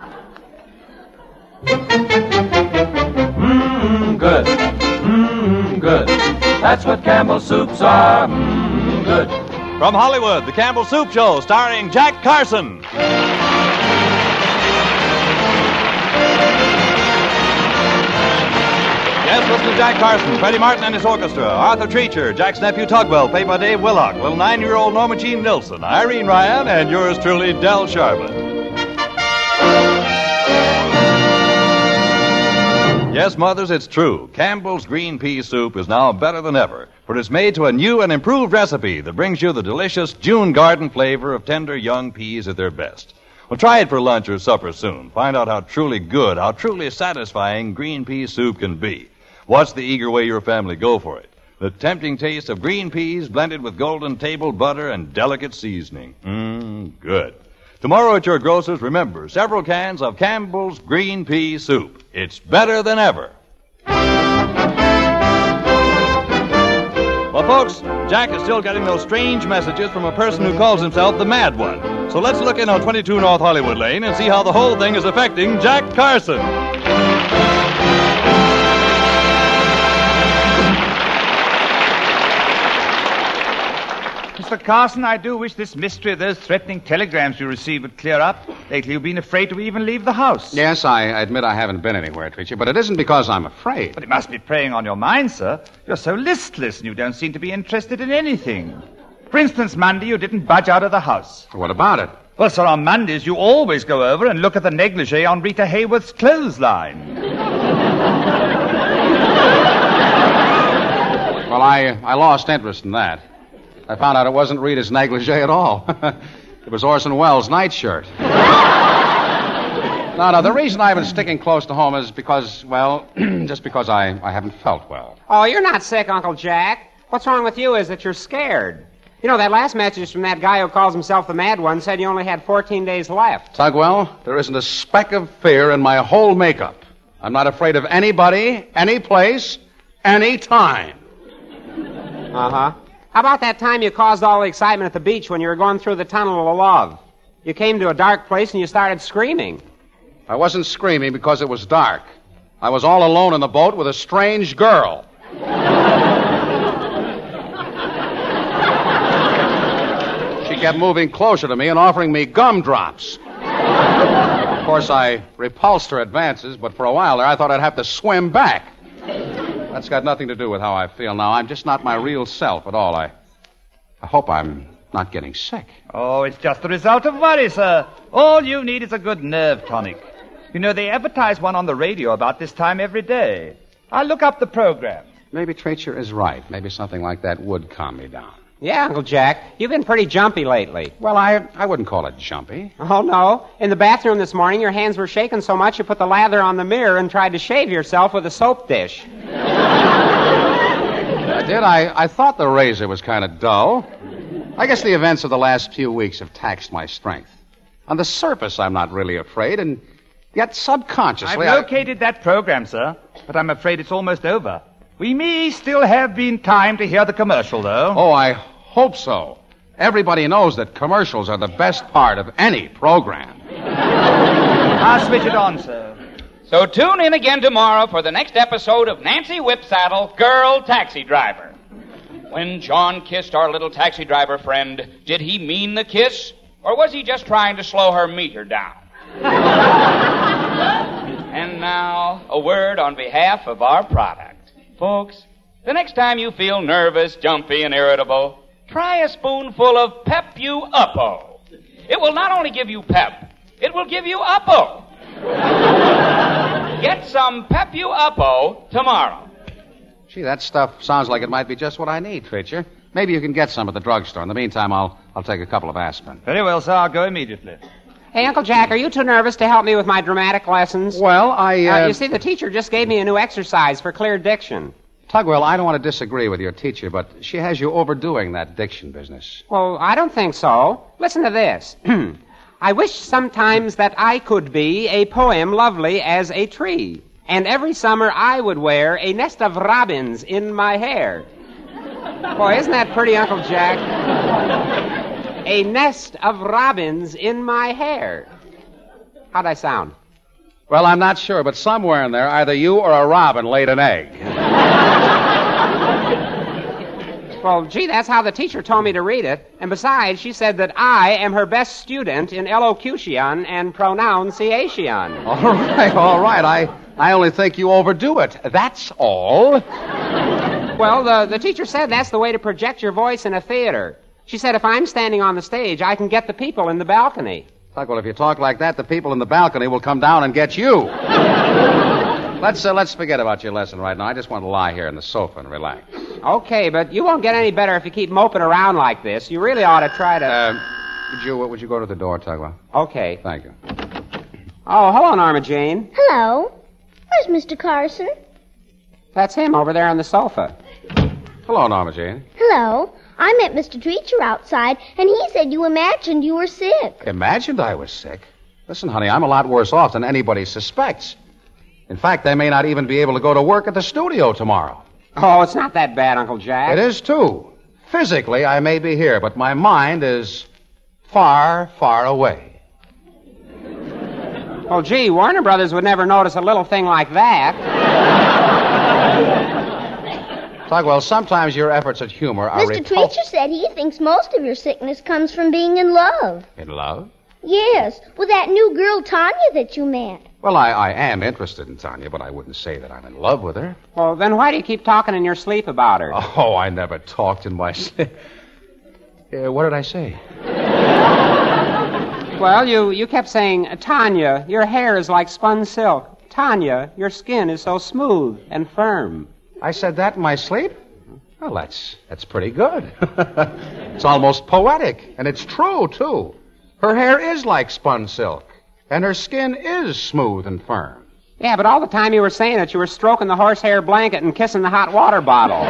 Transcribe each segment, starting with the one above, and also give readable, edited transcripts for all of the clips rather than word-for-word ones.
Mmm, good. Mmm, good. That's what Campbell's soups are. Mmm, good. From Hollywood, The Campbell Soup Show, starring Jack Carson. Yes, listen to Jack Carson, Freddie Martin and his orchestra, Arthur Treacher, Jack's nephew Tugwell, played by Dave Willock, little 9-year-old Norma Jean Nilsson, Irene Ryan, and yours truly, Del Sharbutt. Yes, mothers, it's true. Campbell's green pea soup is now better than ever, for it's made to a new and improved recipe that brings you the delicious June garden flavor of tender young peas at their best. Well, try it for lunch or supper soon. Find out how truly good, how truly satisfying green pea soup can be. Watch the eager way your family go for it. The tempting taste of green peas blended with golden table butter and delicate seasoning. Good. Tomorrow at your grocer's, remember, several cans of Campbell's green pea soup. It's better than ever. Well, folks, Jack is still getting those strange messages from a person who calls himself the Mad One. So let's look in on 22 North Hollywood Lane and see how the whole thing is affecting Jack Carson. Mr. Carson, I do wish this mystery of those threatening telegrams you received would clear up. Lately, you've been afraid to even leave the house. Yes, I admit I haven't been anywhere, Treacher, but it isn't because I'm afraid. But it must be preying on your mind, sir. You're so listless and you don't seem to be interested in anything. For instance, Monday, you didn't budge out of the house. What about it? Well, sir, on Mondays, you always go over and look at the negligee on Rita Hayworth's clothesline. Well, I lost interest in that. I found out it wasn't Rita's negligee at all. It was Orson Welles' nightshirt. No, the reason I've been sticking close to home is because, well, just because I haven't felt well. Oh, you're not sick, Uncle Jack. What's wrong with you is that you're scared. You know, that last message from that guy who calls himself the Mad One said you only had 14 days left. Tugwell, there isn't a speck of fear in my whole makeup. I'm not afraid of anybody, any place, any time. Uh-huh. How about that time you caused all the excitement at the beach when you were going through the tunnel of love? You came to a dark place and you started screaming. I wasn't screaming because it was dark. I was all alone in the boat with a strange girl. She kept moving closer to me and offering me gumdrops. Of course, I repulsed her advances, but for a while there I thought I'd have to swim back. That's got nothing to do with how I feel now. I'm just not my real self at all. I hope I'm not getting sick. Oh, it's just the result of worry, sir. All you need is a good nerve tonic. You know, they advertise one on the radio about this time every day. I'll look up the program. Maybe Treacher is right. Maybe something like that would calm me down. Yeah, Uncle Jack. You've been pretty jumpy lately. Well, I wouldn't call it jumpy. Oh, no. In the bathroom this morning, your hands were shaking so much you put the lather on the mirror and tried to shave yourself with a soap dish. I did. I thought the razor was kind of dull. I guess the events of the last few weeks have taxed my strength. On the surface, I'm not really afraid, and yet subconsciously... I've located that program, sir, but I'm afraid it's almost over. We may still have been time to hear the commercial, though. Oh, I hope so. Everybody knows that commercials are the best part of any program. I'll switch it on, sir. So tune in again tomorrow for the next episode of Nancy Whipsaddle, Girl Taxi Driver. When John kissed our little taxi driver friend, did he mean the kiss, or was he just trying to slow her meter down? And now, a word on behalf of our product. Folks, the next time you feel nervous, jumpy, and irritable, try a spoonful of Pep-U-Uppo. It will not only give you pep, it will give you Uppo. Get some Pep-U-Uppo tomorrow. Gee, that stuff sounds like it might be just what I need, Treacher. Maybe you can get some at the drugstore. In the meantime, I'll take a couple of aspirin. Very well, sir. I'll go immediately. Hey, Uncle Jack, are you too nervous to help me with my dramatic lessons? Well, You see, the teacher just gave me a new exercise for clear diction. Tugwell, I don't want to disagree with your teacher, but she has you overdoing that diction business. Well, I don't think so. Listen to this. I wish sometimes that I could be a poem lovely as a tree, and every summer I would wear a nest of robins in my hair. Boy, isn't that pretty, Uncle Jack? A nest of robins in my hair. How'd I sound? Well, I'm not sure, but somewhere in there, either you or a robin laid an egg. Well, gee, that's how the teacher told me to read it. And besides, she said that I am her best student in elocution and pronunciation. All right. I only think you overdo it. That's all. Well, the teacher said that's the way to project your voice in a theater. She said if I'm standing on the stage, I can get the people in the balcony. Well, if you talk like that, the people in the balcony will come down and get you. Let's forget about your lesson right now. I just want to lie here on the sofa and relax. Okay, but you won't get any better if you keep moping around like this. You really ought to try to... Would you go to the door, Tugwell? Okay. Thank you. Oh, hello, Norma Jean. Hello. Where's Mr. Carson? That's him over there on the sofa. Hello, Norma Jean. Hello. I met Mr. Treacher outside, and he said you imagined you were sick. Imagined I was sick? Listen, honey, I'm a lot worse off than anybody suspects. In fact, they may not even be able to go to work at the studio tomorrow. Oh, it's not that bad, Uncle Jack. It is, too. Physically, I may be here, but my mind is far, far away. Well, gee, Warner Brothers would never notice a little thing like that. Tugwell, sometimes your efforts at humor are... Mr. Treacher said he thinks most of your sickness comes from being in love. In love? Yes, with that new girl, Tanya, that you met. Well, I am interested in Tanya, but I wouldn't say that I'm in love with her. Well, then why do you keep talking in your sleep about her? Oh, I never talked in my sleep. What did I say? Well, you kept saying, Tanya, your hair is like spun silk. Tanya, your skin is so smooth and firm. I said that in my sleep? Well, that's pretty good. It's almost poetic, and it's true, too. Her hair is like spun silk, and her skin is smooth and firm. Yeah, but all the time you were saying it, you were stroking the horsehair blanket and kissing the hot water bottle.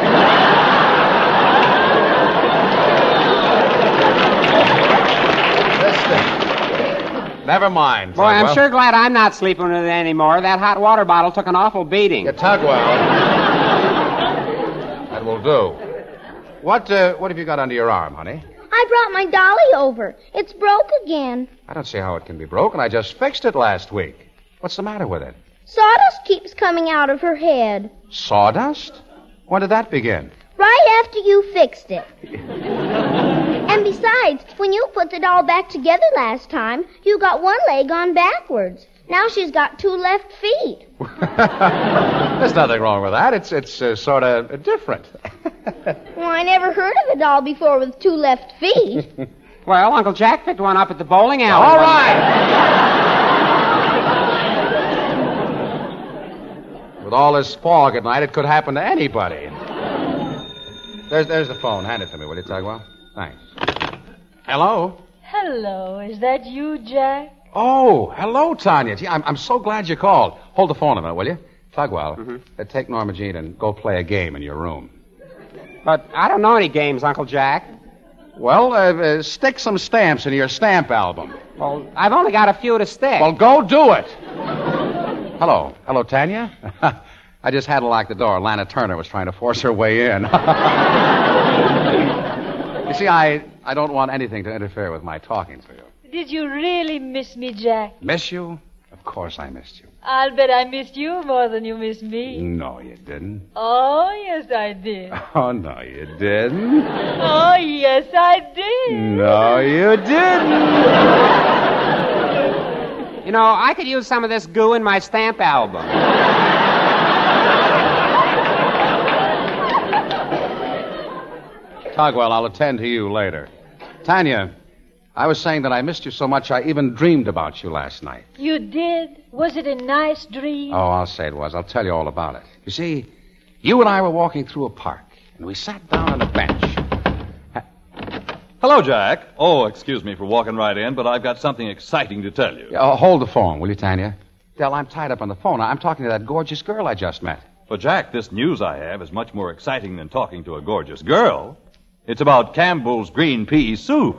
Never mind, Boy, Tugwell. I'm sure glad I'm not sleeping with it anymore. That hot water bottle took an awful beating. Yeah, Tugwell. That will do. What have you got under your arm, honey? I brought my dolly over. It's broke again. I don't see how it can be broken. I just fixed it last week. What's the matter with it? Sawdust keeps coming out of her head. Sawdust? When did that begin? Right after you fixed it. And besides, when you put the doll back together last time, you got one leg on backwards. Now she's got two left feet. There's nothing wrong with that. It's sort of different. Well, I never heard of a doll before with two left feet. Well, Uncle Jack picked one up at the bowling alley. All right. With all this fog at night, it could happen to anybody. There's the phone. Hand it to me, will you, Tugwell? Thanks. Hello? Hello, is that you, Jack? Oh, hello, Tanya. Gee, I'm so glad you called. Hold the phone a minute, will you? Tugwell, take Norma Jean and go play a game in your room. But I don't know any games, Uncle Jack. Well, stick some stamps in your stamp album. Well, I've only got a few to stick. Well, go do it. Hello, Tanya. I just had to lock the door. Lana Turner was trying to force her way in. You see, I don't want anything to interfere with my talking to you. Did you really miss me, Jack? Miss you? Of course I missed you. I'll bet I missed you more than you missed me. No, you didn't. Oh, yes, I did. Oh, no, you didn't. Oh, yes, I did. No, you didn't. You know, I could use some of this goo in my stamp album. Tugwell, I'll attend to you later. Tanya, I was saying that I missed you so much I even dreamed about you last night. You did? Was it a nice dream? Oh, I'll say it was. I'll tell you all about it. You see, you and I were walking through a park, and we sat down on a bench. Hello, Jack. Oh, excuse me for walking right in, but I've got something exciting to tell you. Hold the phone, will you, Tanya? Del, I'm tied up on the phone. I'm talking to that gorgeous girl I just met. But, Jack, this news I have is much more exciting than talking to a gorgeous girl. It's about Campbell's green pea soup.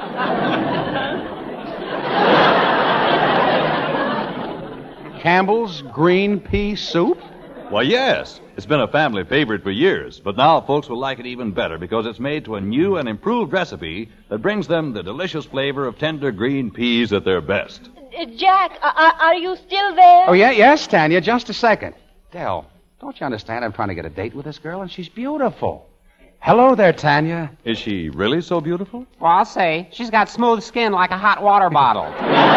Campbell's green pea soup? Why, yes. It's been a family favorite for years, but now folks will like it even better because it's made to a new and improved recipe that brings them the delicious flavor of tender green peas at their best. Jack, are you still there? Oh, yeah, yes, Tanya, just a second. Dell, don't you understand? I'm trying to get a date with this girl, and she's beautiful. Hello there, Tanya. Is she really so beautiful? Well, I'll say, she's got smooth skin like a hot water bottle.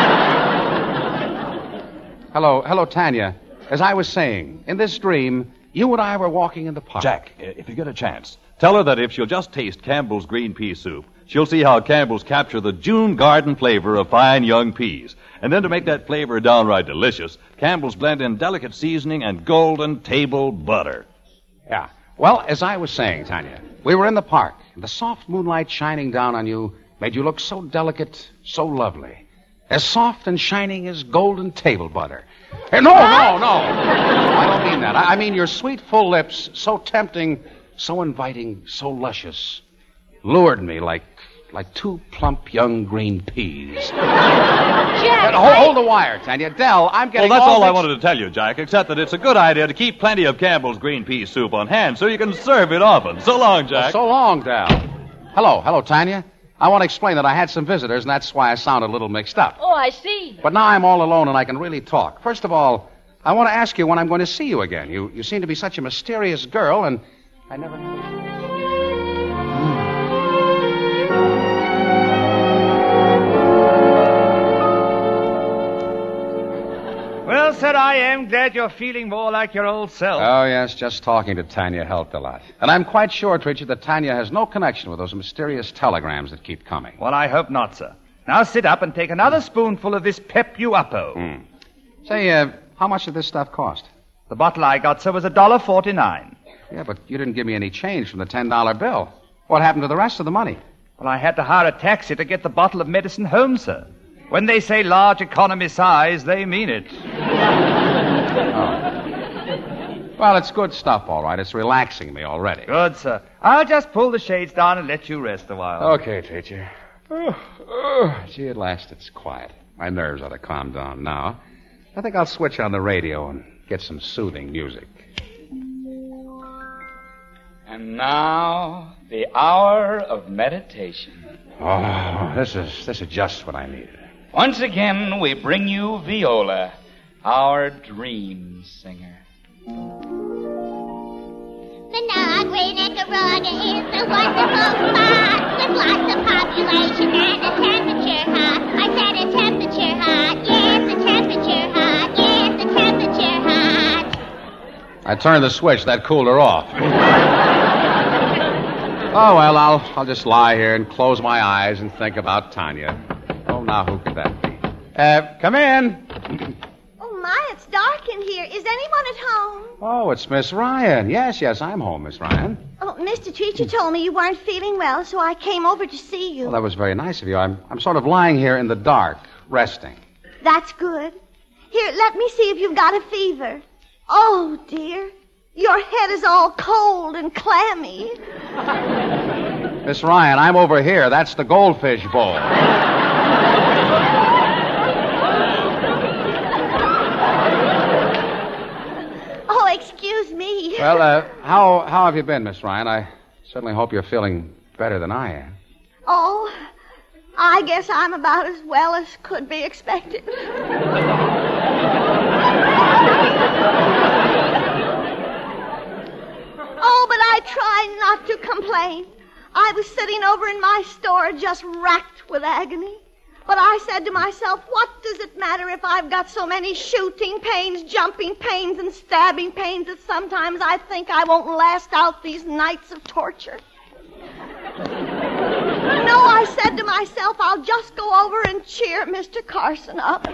Hello, Tanya. As I was saying, in this dream, you and I were walking in the park. Jack, if you get a chance, tell her that if she'll just taste Campbell's green pea soup, she'll see how Campbell's capture the June garden flavor of fine young peas. And then to make that flavor downright delicious, Campbell's blend in delicate seasoning and golden table butter. Yeah. Well, as I was saying, Tanya, we were in the park, and the soft moonlight shining down on you made you look so delicate, so lovely. As soft and shining as golden table butter. No. I don't mean that. I mean your sweet, full lips, so tempting, so inviting, so luscious, lured me like two plump young green peas. Jack! Hold the wire, Tanya. Dell, I'm getting Well, that's all I wanted to tell you, Jack, except that it's a good idea to keep plenty of Campbell's green pea soup on hand so you can serve it often. So long, Jack. So long, Dell. Hello, Tanya. I want to explain that I had some visitors, and that's why I sound a little mixed up. Oh, I see. But now I'm all alone, and I can really talk. First of all, I want to ask you when I'm going to see you again. You seem to be such a mysterious girl, and I never... Well, sir, I am glad you're feeling more like your old self. Oh, yes, just talking to Tanya helped a lot. And I'm quite sure, Twitchy, that Tanya has no connection with those mysterious telegrams that keep coming. Well, I hope not, sir. Now sit up and take another spoonful of this Pep-U-Uppo. Say, how much did this stuff cost? The bottle I got, sir, was $1.49. Yeah, but you didn't give me any change from the $10 bill. What happened to the rest of the money? Well, I had to hire a taxi to get the bottle of medicine home, sir. When they say large economy size, they mean it. Well, it's good stuff, all right. It's relaxing me already. Good, sir. I'll just pull the shades down and let you rest a while. Okay, teacher. Gee, at last it's quiet. My nerves ought to calm down now. I think I'll switch on the radio and get some soothing music. And now, the hour of meditation. Oh, this is just what I needed. Once again, we bring you Viola, our dream singer. The Nogway Nicaragua is a wonderful spot with lots of population and a temperature hot. I said a temperature hot. Yes, a temperature hot. Yes, a temperature hot. I turned the switch. That cooled her off. Oh, well, I'll just lie here and close my eyes and think about Tanya. Oh, now who could that be? Come in. Oh, my, it's dark in here. Is anyone at home? Oh, it's Miss Ryan. Yes, I'm home, Miss Ryan. Oh, Mr. Treacher told me you weren't feeling well, so I came over to see you. Well, that was very nice of you. I'm sort of lying here in the dark, resting. That's good. Here, let me see if you've got a fever. Oh, dear. Your head is all cold and clammy. Miss Ryan, I'm over here. That's the goldfish bowl. Oh, excuse me. Well, how have you been, Miss Ryan? I certainly hope you're feeling better than I am. Oh, I guess I'm about as well as could be expected. Oh, but I try not to complain. I was sitting over in my store just racked with agony. But I said to myself, what does it matter if I've got so many shooting pains, jumping pains, and stabbing pains that sometimes I think I won't last out these nights of torture? No, I said to myself, I'll just go over and cheer Mr. Carson up.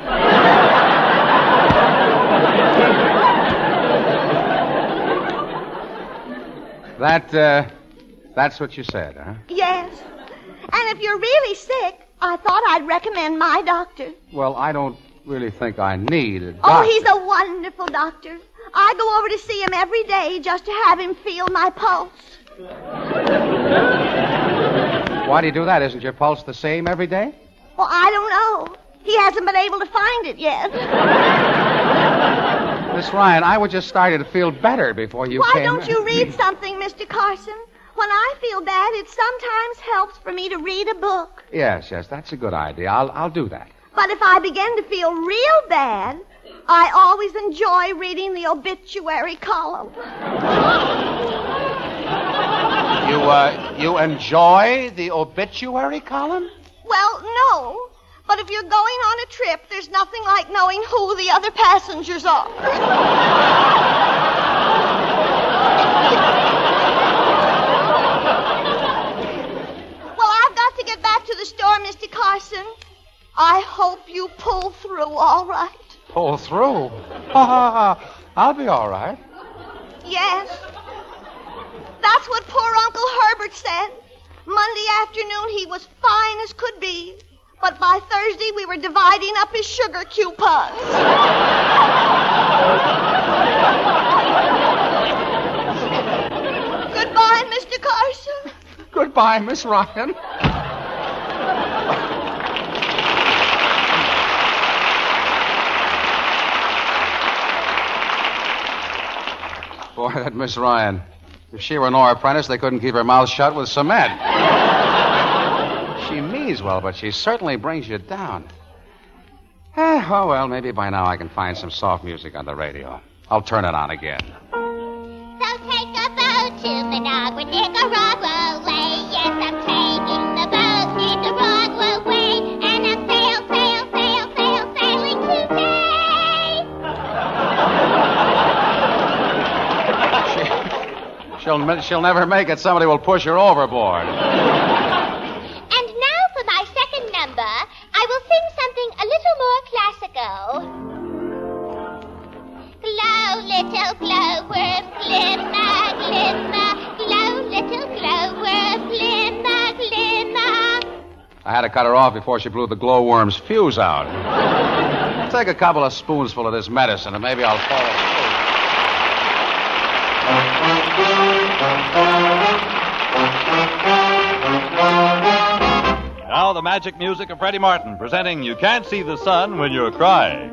That's what you said, huh? Yes. And if you're really sick, I thought I'd recommend my doctor. Well, I don't really think I need a doctor. Oh, he's a wonderful doctor. I go over to see him every day just to have him feel my pulse. Why do you do that? Isn't your pulse the same every day? Well, I don't know. He hasn't been able to find it yet. Miss Ryan, I was just starting to feel better before you Why came. don't you read something, Mr. Carson? When I feel bad, it sometimes helps for me to read a book. Yes, that's a good idea. I'll do that. But if I begin to feel real bad, I always enjoy reading the obituary column. You enjoy the obituary column? Well, no. But if you're going on a trip, there's nothing like knowing who the other passengers are. Well, I've got to get back to the store, Mr. Carson. I hope you pull through all right. Pull through? I'll be all right. Yes. That's what poor Uncle Herbert said. Monday afternoon, he was fine as could be. But by Thursday, we were dividing up his sugar coupons. Goodbye, Mr. Carson. Goodbye, Miss Ryan. Boy, that Miss Ryan. If she were Nora Prentice, they couldn't keep her mouth shut with cement. She means well, but she certainly brings you down. Oh, well, maybe by now I can find some soft music on the radio. I'll turn it on again. So take a boat to Managua, Nicaragua way. Yes, I'm taking the boat Nicaragua way. And I'm sailing today. She'll never make it. Somebody will push her overboard. And now for my second number, I will sing something a little more classical. Glow, little glowworm, glimmer, glimmer. Glow, little glowworm, glimmer, glimmer. I had to cut her off before she blew the glowworm's fuse out. Take a couple of spoonsful of this medicine and maybe I'll fall asleep. Now the magic music of Freddie Martin presenting You Can't See the Sun When You're Crying.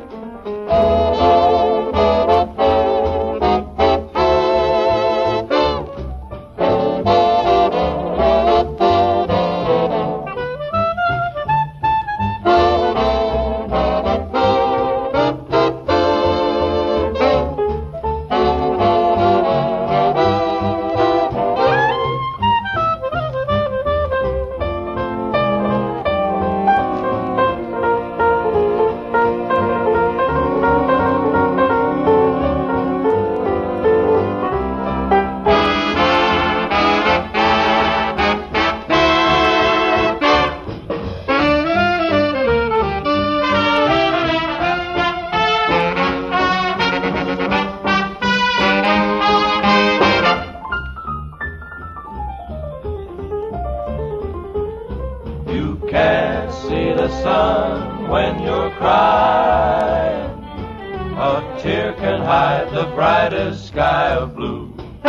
Can't see the sun when you're crying. A tear can hide the brightest sky of blue.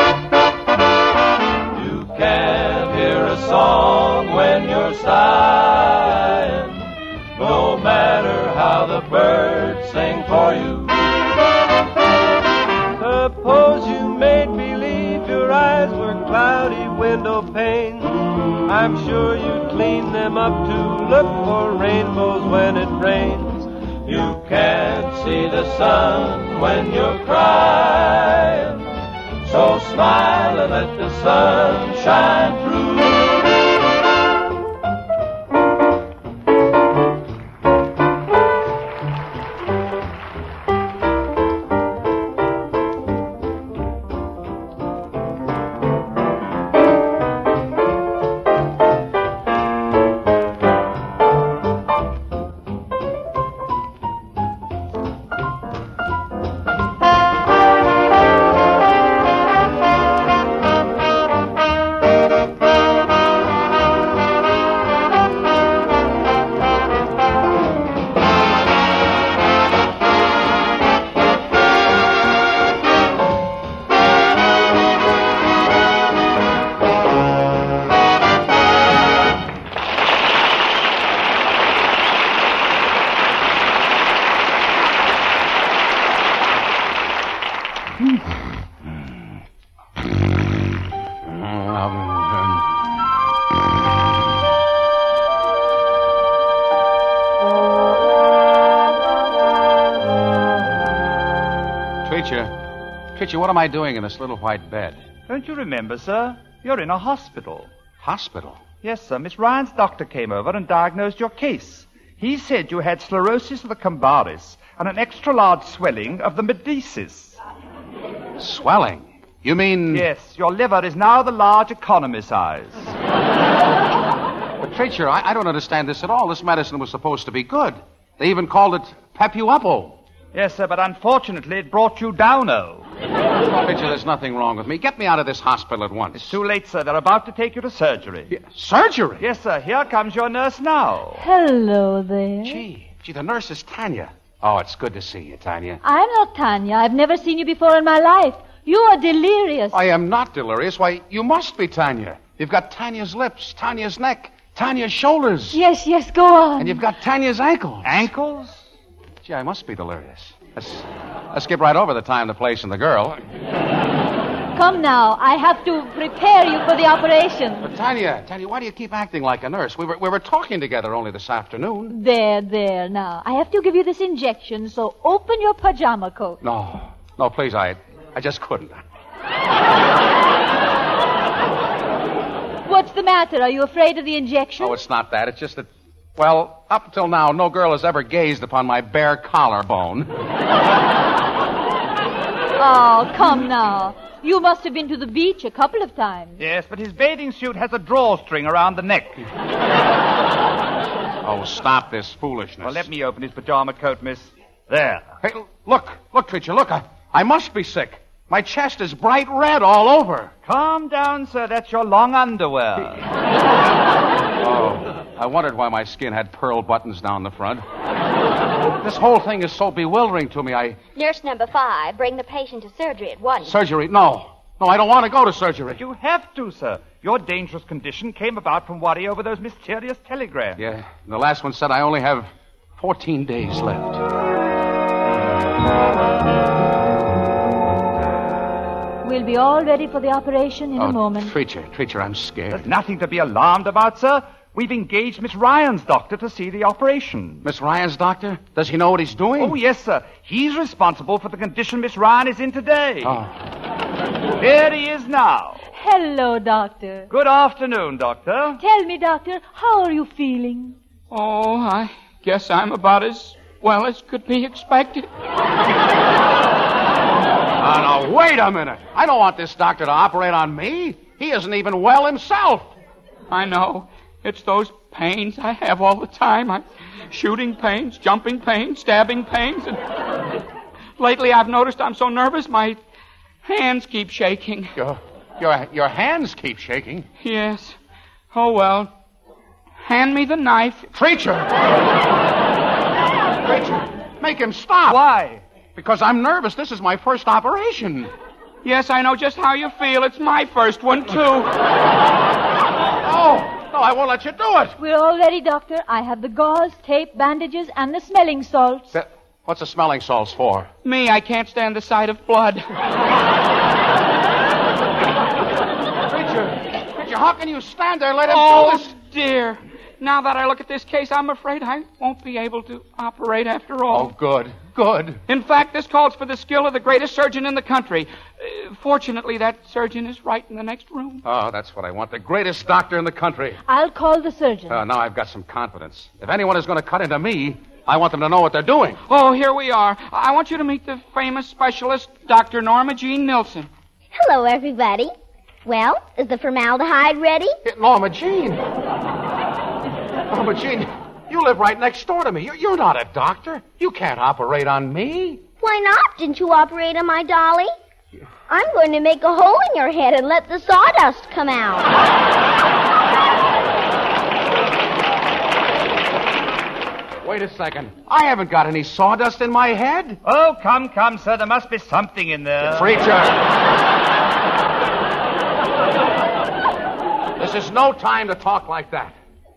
You can't hear a song when you're sighing, no matter how the birds sing for you. Suppose you made believe your eyes were cloudy window panes. I'm sure you'd clean them up to look for rainbows when it rains. You can't see the sun when you're crying, so smile and let the sun shine through. Preacher, what am I doing in this little white bed? Don't you remember, sir? You're in a hospital. Hospital? Yes, sir. Miss Ryan's doctor came over and diagnosed your case. He said you had sclerosis of the cambaris and an extra-large swelling of the medicis. Swelling? You mean... Yes, your liver is now the large economy size. But, preacher, I don't understand this at all. This medicine was supposed to be good. They even called it Pepuupo. Yes, sir, but unfortunately it brought you down-o. Preacher, there's nothing wrong with me. Get me out of this hospital at once. It's too late, sir. They're about to take you to surgery. Surgery? Yes, sir. Here comes your nurse now. Hello there. Gee, the nurse is Tanya. Oh, it's good to see you, Tanya. I'm not Tanya. I've never seen you before in my life. You are delirious. I am not delirious. Why, you must be Tanya. You've got Tanya's lips, Tanya's neck, Tanya's shoulders. Yes, go on. And you've got Tanya's ankles. Ankles? Gee, I must be delirious. Let's skip right over the time, the place, and the girl. Come now. I have to prepare you for the operation. But Tanya, why do you keep acting like a nurse? We were talking together only this afternoon. There, now. I have to give you this injection, so open your pajama coat. No, please, I just couldn't. What's the matter? Are you afraid of the injection? Oh, it's not that. It's just that, well, up till now, no girl has ever gazed upon my bare collarbone. Oh, come now. You must have been to the beach a couple of times. Yes, but his bathing suit has a drawstring around the neck. Oh, stop this foolishness. Well, let me open his pajama coat, miss. There. Hey, look, preacher, look. I must be sick. My chest is bright red all over. Calm down, sir. That's your long underwear. Oh, I wondered why my skin had pearl buttons down the front. This whole thing is so bewildering to me. Nurse number 5, bring the patient to surgery at once. Surgery? No, I don't want to go to surgery. But you have to, sir. Your dangerous condition came about from worry over those mysterious telegrams. Yeah, and the last one said I only have 14 days left. We'll be all ready for the operation in a moment. Preacher, I'm scared. There's nothing to be alarmed about, sir. We've engaged Miss Ryan's doctor to see the operation. Miss Ryan's doctor? Does he know what he's doing? Oh, yes, sir. He's responsible for the condition Miss Ryan is in today. Oh. Here he is now. Hello, Doctor. Good afternoon, Doctor. Tell me, Doctor, how are you feeling? Oh, I guess I'm about as well as could be expected. Now, wait a minute. I don't want this doctor to operate on me. He isn't even well himself. I know. It's those pains I have all the time. Shooting pains, jumping pains, stabbing pains. And lately I've noticed I'm so nervous my hands keep shaking. Your hands keep shaking? Yes. Oh, well. Hand me the knife. Preacher, make him stop. Why? Because I'm nervous. This is my first operation. Yes, I know just how you feel. It's my first one, too. No, I won't let you do it. We're all ready, Doctor. I have the gauze, tape, bandages, and the smelling salts. What's the smelling salts for? Me, I can't stand the sight of blood. Preacher, how can you stand there and let him do this? Oh, dear. Now that I look at this case, I'm afraid I won't be able to operate after all. Oh, good. In fact, this calls for the skill of the greatest surgeon in the country. Fortunately, that surgeon is right in the next room. Oh, that's what I want. The greatest doctor in the country. I'll call the surgeon. Now I've got some confidence. If anyone is going to cut into me, I want them to know what they're doing. Oh, here we are. I want you to meet the famous specialist, Dr. Norma Jean Nilsson. Hello, everybody. Well, is the formaldehyde ready? Norma Jean, you live right next door to me. You're not a doctor. You can't operate on me. Why not? Didn't you operate on my dolly? I'm going to make a hole in your head and let the sawdust come out. Wait a second. I haven't got any sawdust in my head. Oh, come, sir. There must be something in there. Preacher. This is no time to talk like that.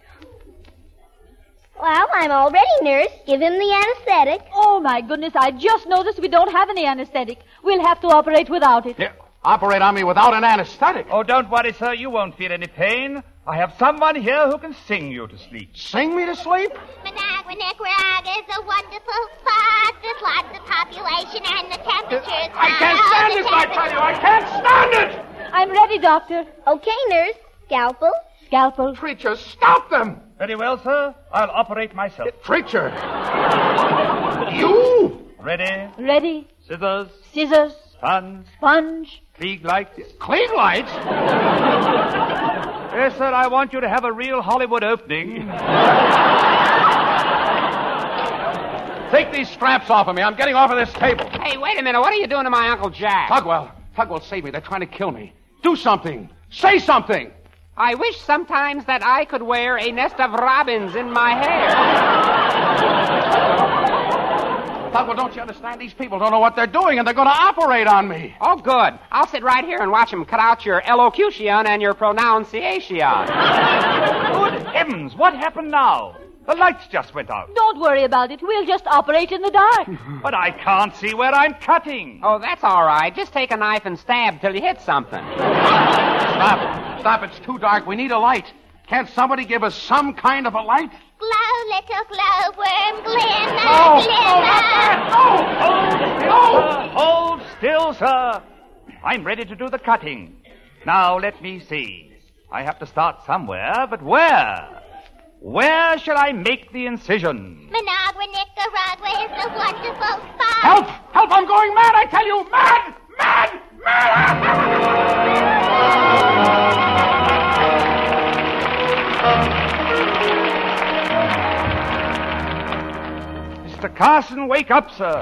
Well, I'm all ready, nurse. Give him the anesthetic. Oh, my goodness, I just noticed we don't have any anesthetic. We'll have to operate without it. Yeah, operate on me without an anesthetic. Oh, don't worry, sir. You won't feel any pain. I have someone here who can sing you to sleep. Sing me to sleep? Managua, Nicaragua is a wonderful spot. There's lots of population and the temperature's hot. doctor. Okay, nurse. Scalpel. Scalpel. Treacher, stop them! Very well, sir. I'll operate myself. Treacher! You! Ready? Ready. Scissors. Scissors. Sponge. Sponge. Klieg lights. Klieg lights? Yes, sir, I want you to have a real Hollywood opening. Take these straps off of me. I'm getting off of this table. Hey, wait a minute. What are you doing to my Uncle Jack? Tugwell, save me. They're trying to kill me. Do something. Say something. I wish sometimes that I could wear a nest of robins in my hair. Tugwell, don't you understand? These people don't know what they're doing, and they're going to operate on me. Oh, good. I'll sit right here and watch them cut out your elocution and your pronunciation. Good heavens, what happened now? The lights just went out. Don't worry about it. We'll just operate in the dark. But I can't see where I'm cutting. Oh, that's all right. Just take a knife and stab till you hit something. Stop. It's too dark. We need a light. Can't somebody give us some kind of a light? Glow, little glowworm, glimmer, glimmer. Hold still, sir. I'm ready to do the cutting. Now, let me see. I have to start somewhere, but where? Where shall I make the incision? Managua, Nicaragua is a wonderful spot. Help! Help! I'm going mad, I tell you! Mad! Mad! Mad! Mr. Carson, wake up, sir.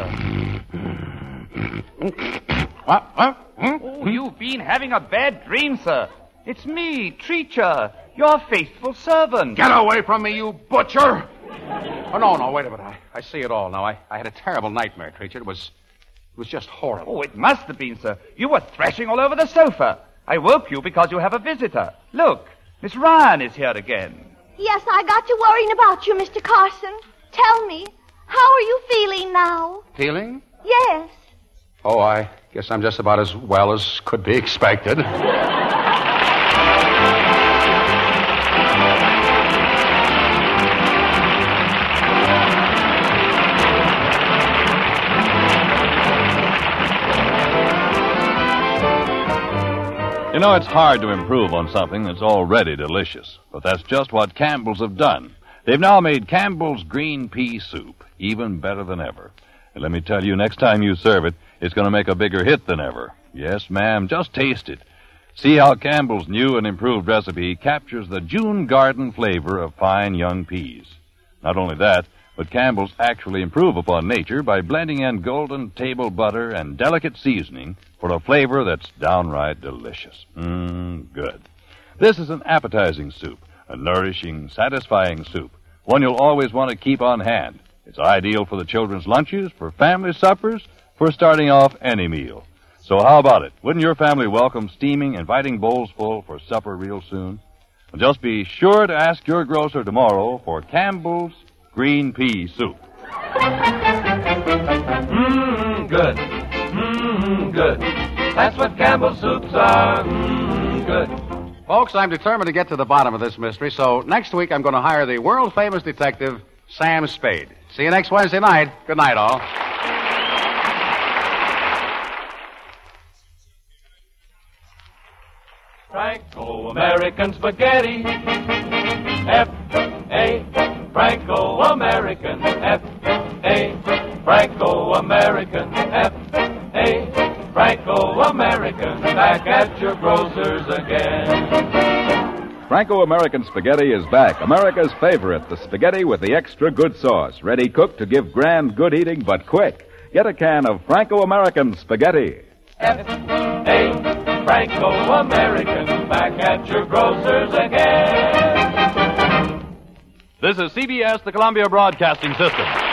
What? Oh, you've been having a bad dream, sir. It's me, Treacher, your faithful servant. Get away from me, you butcher! Oh, no, wait a minute. I see it all now. I had a terrible nightmare, Treacher. It was just horrible. Oh, it must have been, sir. You were thrashing all over the sofa. I woke you because you have a visitor. Look, Miss Ryan is here again. Yes, I got to worrying about you, Mr. Carson. Tell me, how are you feeling now? Feeling? Yes. Oh, I guess I'm just about as well as could be expected. You know, it's hard to improve on something that's already delicious. But that's just what Campbell's have done. They've now made Campbell's green pea soup even better than ever. And let me tell you, next time you serve it, it's going to make a bigger hit than ever. Yes, ma'am, just taste it. See how Campbell's new and improved recipe captures the June garden flavor of fine young peas. Not only that, but Campbell's actually improve upon nature by blending in golden table butter and delicate seasoning for a flavor that's downright delicious. Good. This is an appetizing soup, a nourishing, satisfying soup, one you'll always want to keep on hand. It's ideal for the children's lunches, for family suppers, for starting off any meal. So how about it? Wouldn't your family welcome steaming, inviting bowls full for supper real soon? Well, just be sure to ask your grocer tomorrow for Campbell's green pea soup. Good. Good. That's what Campbell's soups are. Good. Folks, I'm determined to get to the bottom of this mystery, so next week I'm going to hire the world-famous detective, Sam Spade. See you next Wednesday night. Good night, all. Franco-American spaghetti. F-A. Franco-American. F-A. Franco-American. F-A. Franco-American. Back at your grocer's again. Franco-American spaghetti is back. America's favorite, the spaghetti with the extra good sauce. Ready cooked to give grand good eating, but quick. Get a can of Franco-American spaghetti. F-A. Franco-American. Back at your grocer's again. This is CBS, the Columbia Broadcasting System.